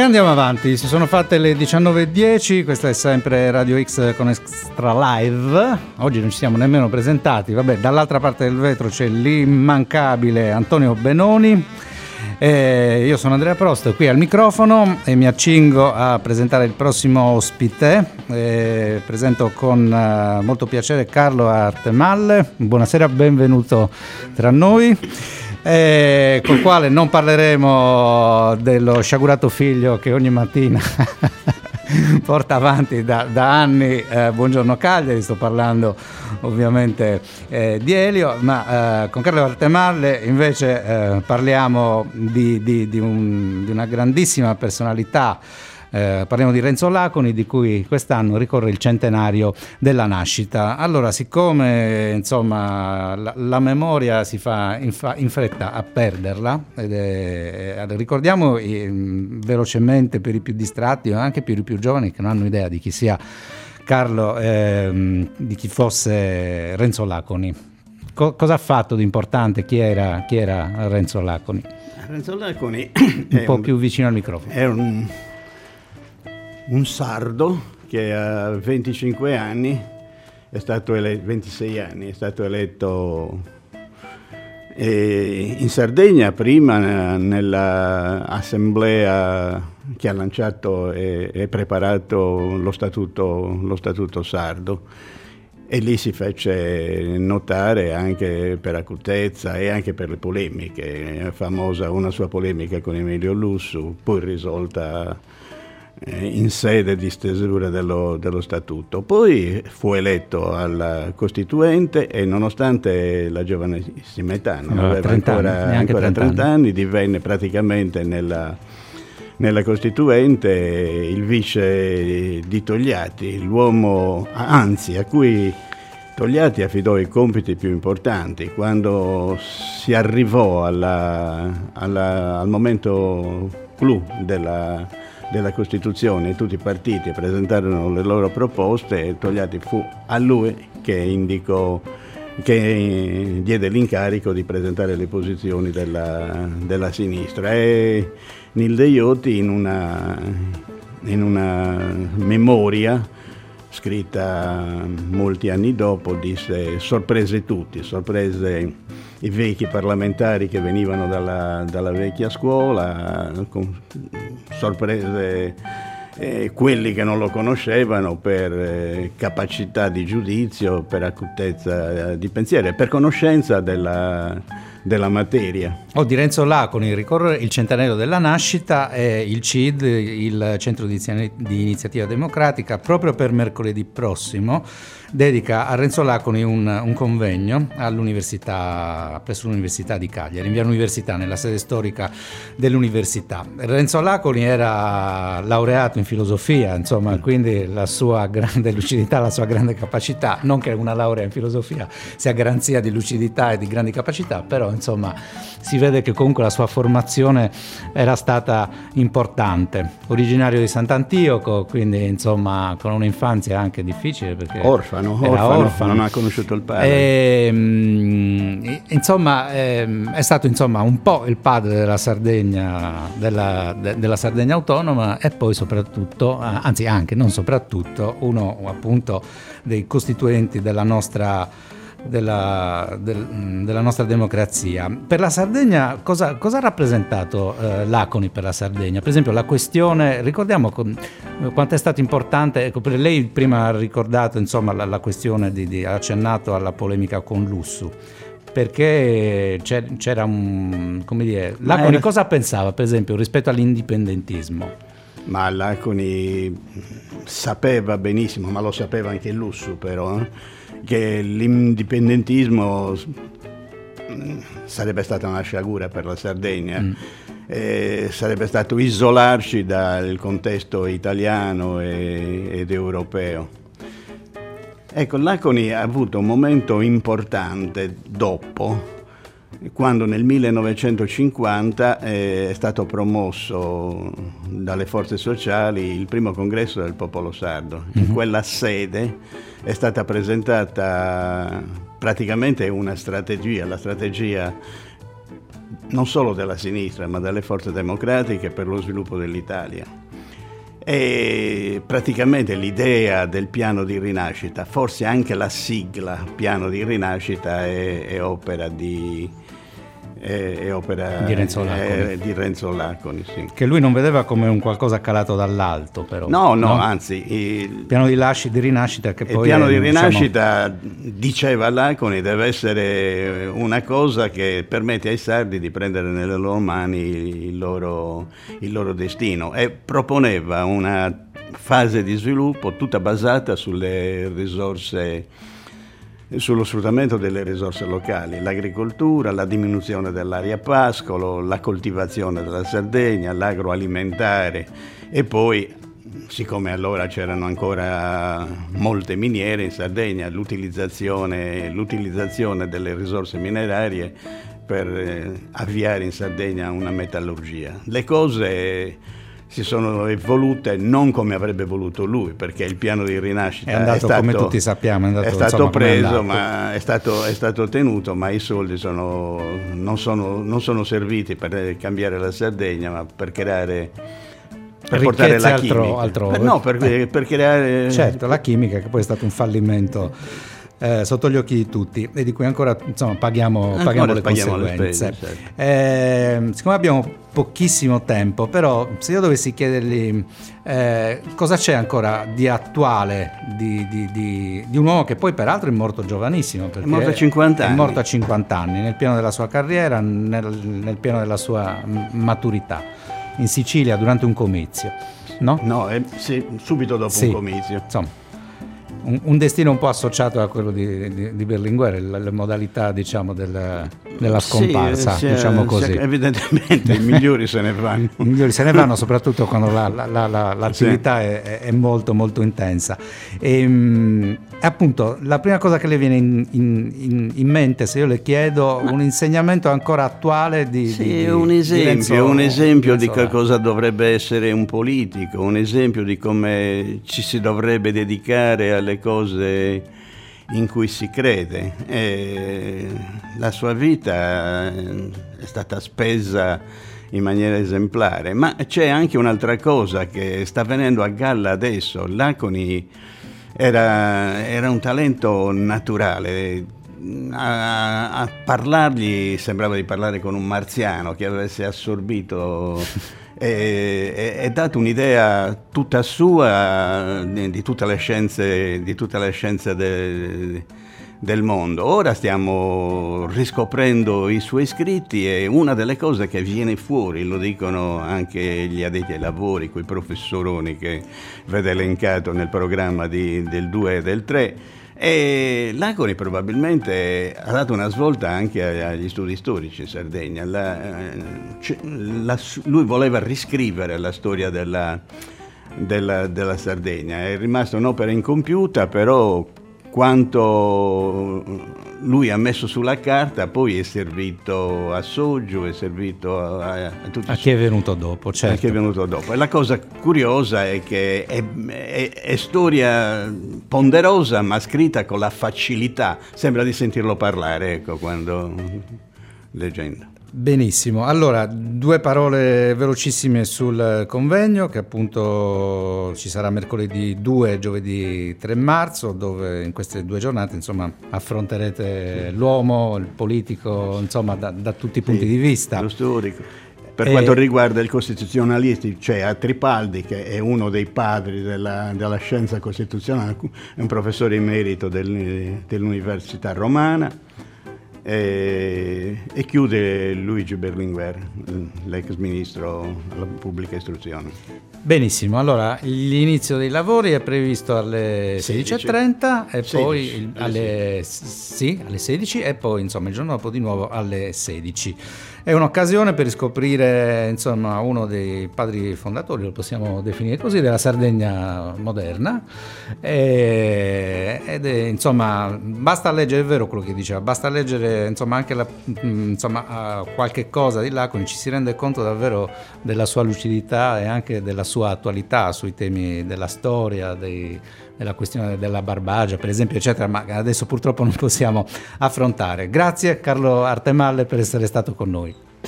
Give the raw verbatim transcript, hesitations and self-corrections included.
andiamo avanti, si sono fatte le diciannove e dieci, questa è sempre Radio X con Extra Live. Oggi non ci siamo nemmeno presentati, vabbè, dall'altra parte del vetro c'è l'immancabile Antonio Benoni. Eh, io sono Andrea Prost, qui al microfono e mi accingo a presentare il prossimo ospite. Eh, presento con uh, molto piacere Carlo Artemalle. Buonasera, benvenuto tra noi. Eh, col quale non parleremo dello sciagurato figlio che ogni mattina porta avanti da, da anni. Eh, buongiorno Cagliari, sto parlando ovviamente eh, di Elio, ma eh, con Carlo Artemalle invece eh, parliamo di, di, di, un, di una grandissima personalità. Eh, parliamo di Renzo Laconi, di cui quest'anno ricorre il centenario della nascita. Allora, siccome insomma la, la memoria si fa in, fa in fretta a perderla, ed è, eh, ricordiamo eh, velocemente per i più distratti o anche per i più giovani che non hanno idea di chi sia Carlo, eh, di chi fosse Renzo Laconi. Co- cosa ha fatto di importante? Chi era, chi era Renzo Laconi? Renzo Laconi un po' un, più vicino al microfono. È un un sardo che a venticinque anni è stato eletto, ventisei anni, è stato eletto eh, in Sardegna, prima nell'assemblea che ha lanciato e, e preparato lo statuto, lo statuto sardo, e lì si fece notare anche per acutezza e anche per le polemiche. È famosa una sua polemica con Emilio Lussu, poi risolta in sede di stesura dello, dello statuto. Poi fu eletto alla Costituente e nonostante la giovanissima età, non no, aveva ancora, anni, ancora trenta anni, divenne praticamente nella, nella Costituente il vice di Togliatti, l'uomo anzi a cui Togliatti affidò i compiti più importanti. Quando si arrivò alla, alla, al momento clou della della Costituzione, tutti i partiti presentarono le loro proposte e Togliatti fu a lui che indicò, che diede l'incarico di presentare le posizioni della, della sinistra. E Nilde Iotti in una, in una memoria scritta molti anni dopo disse: sorprese tutti, sorprese i vecchi parlamentari che venivano dalla, dalla vecchia scuola, con, sorprese eh, quelli che non lo conoscevano per eh, capacità di giudizio, per acutezza eh, di pensiero e per conoscenza della, della materia. O oh, di Renzo Laconi ricorre il centenario della nascita e il C I D, il Centro di Iniziativa Democratica, proprio per mercoledì prossimo dedica a Renzo Laconi un, un convegno all'università, presso l'Università di Cagliari, in via Università, nella sede storica dell'università. Renzo Laconi era laureato in filosofia, insomma, quindi la sua grande lucidità, la sua grande capacità, non che una laurea in filosofia sia garanzia di lucidità e di grandi capacità, però insomma si vede che comunque la sua formazione era stata importante. Originario di Sant'Antioco, quindi insomma con un'infanzia anche difficile perché orfano, era orfano, orfano. Non ha conosciuto il padre. E, insomma è stato insomma un po' il padre della Sardegna, della, de, della Sardegna autonoma, e poi soprattutto, anzi anche non soprattutto, uno appunto dei costituenti della nostra Della, del, della nostra democrazia. Per la Sardegna cosa, cosa ha rappresentato eh, Laconi per la Sardegna? Per esempio la questione, ricordiamo con, quanto è stato importante, ecco, per lei prima ha ricordato insomma la, la questione di, di ha accennato alla polemica con Lussu, perché c'era un, come dire, Laconi cosa pensava per esempio rispetto all'indipendentismo? Ma Laconi sapeva benissimo, ma lo sapeva anche Lussu però, eh? che l'indipendentismo sarebbe stata una sciagura per la Sardegna, mm. eh, sarebbe stato isolarci dal contesto italiano e, ed europeo. Ecco, Laconi ha avuto un momento importante dopo, quando nel millenovecentocinquanta è stato promosso dalle forze sociali il primo congresso del popolo sardo. In quella sede è stata presentata praticamente una strategia, la strategia non solo della sinistra, ma delle forze democratiche per lo sviluppo dell'Italia. E praticamente l'idea del piano di rinascita, forse anche la sigla piano di rinascita, è, è opera di... è opera di Renzo Laconi, è, di Renzo Laconi sì. Che lui non vedeva come un qualcosa calato dall'alto, però. No, no, no? anzi, il piano di, lasci, di rinascita che poi il piano è, di rinascita, diciamo... diceva Laconi, deve essere una cosa che permette ai sardi di prendere nelle loro mani il loro, il loro destino, e proponeva una fase di sviluppo tutta basata sulle risorse, sullo sfruttamento delle risorse locali, l'agricoltura, la diminuzione dell'area pascolo, la coltivazione della Sardegna, l'agroalimentare, e poi, siccome allora c'erano ancora molte miniere in Sardegna, l'utilizzazione, l'utilizzazione delle risorse minerarie per eh, avviare in Sardegna una metallurgia. Le cose si sono evolute non come avrebbe voluto lui, perché il piano di rinascita è andato, è stato, come tutti sappiamo, è, andato, è stato insomma, preso, è ma è stato, è stato tenuto, ma i soldi sono, non, sono, non sono serviti per cambiare la Sardegna, ma per creare, per portare la altro, chimica. Altro, per, no, per, eh, per creare... Certo, la chimica, che poi è stato un fallimento Eh, sotto gli occhi di tutti, e di cui ancora, insomma, paghiamo, paghiamo le paghiamo conseguenze. le spese, certo. eh, siccome abbiamo pochissimo tempo, però se io dovessi chiedergli eh, cosa c'è ancora di attuale di, di, di, di un uomo che poi peraltro è morto giovanissimo, perché è morto a cinquanta anni, è morto a cinquanta anni, nel pieno della sua carriera, nel, nel pieno della sua maturità, in Sicilia durante un comizio, no? No, eh, sì, subito dopo sì, un comizio. Insomma, Un, un destino un po' associato a quello di, di, di Berlinguer, le, le modalità, diciamo, del, della scomparsa, sì, diciamo sì, così. Evidentemente i migliori se ne vanno. I migliori se ne vanno, soprattutto quando la, la, la, la, l'attività sì. è, è molto molto intensa. E, mh, appunto, la prima cosa che le viene in, in, in, in mente, se io le chiedo, Ma... un insegnamento ancora attuale di... Sì, di, un esempio, di Renzo, un esempio di, di che cosa dovrebbe essere un politico, un esempio di come ci si dovrebbe dedicare alle cose in cui si crede. E la sua vita è stata spesa in maniera esemplare, ma c'è anche un'altra cosa che sta venendo a galla adesso. Laconi era, era un talento naturale. A, a parlargli sembrava di parlare con un marziano che avesse assorbito e, e dato un'idea tutta sua di, di tutte le scienze, di tutte le scienze de, del mondo. Ora stiamo riscoprendo i suoi scritti, e una delle cose che viene fuori, lo dicono anche gli addetti ai lavori, quei professoroni che vede elencato nel programma di, del due e del tre, e Laconi probabilmente ha dato una svolta anche agli studi storici in Sardegna. La, la, lui voleva riscrivere la storia della, della, della Sardegna. È rimasta un'opera incompiuta, però quanto lui ha messo sulla carta poi è servito a Soggio, è servito a, a, a tutti a chi è venuto dopo, certo. A chi è venuto dopo. E la cosa curiosa è che è, è, è storia ponderosa, ma scritta con la facilità, sembra di sentirlo parlare, ecco, quando leggendo. Benissimo, allora due parole velocissime sul convegno, che appunto ci sarà mercoledì due e giovedì tre marzo, dove in queste due giornate, insomma, affronterete l'uomo, il politico, insomma, da, da tutti i punti sì, di vista. Lo storico. Per e... quanto riguarda il costituzionalista, c'è a Tripaldi, che è uno dei padri della, della scienza costituzionale, è un professore emerito del, dell'Università Romana. E, e chiude Luigi Berlinguer, l'ex ministro della pubblica istruzione. Benissimo, allora l'inizio dei lavori è previsto alle sedici e trenta e sedici, poi il, alle, sì, alle sedici e poi insomma il giorno dopo di nuovo alle sedici. È un'occasione per riscoprire, insomma, uno dei padri fondatori, lo possiamo definire così, della Sardegna moderna, e, ed è, insomma, basta leggere, è vero quello che diceva, basta leggere, insomma, anche la, insomma, qualche cosa di Laconi, ci si rende conto davvero della sua lucidità e anche della sua attualità sui temi della storia, dei, della questione della Barbagia, per esempio, eccetera, ma adesso purtroppo non possiamo affrontare. Grazie Carlo Artemalle per essere stato con noi.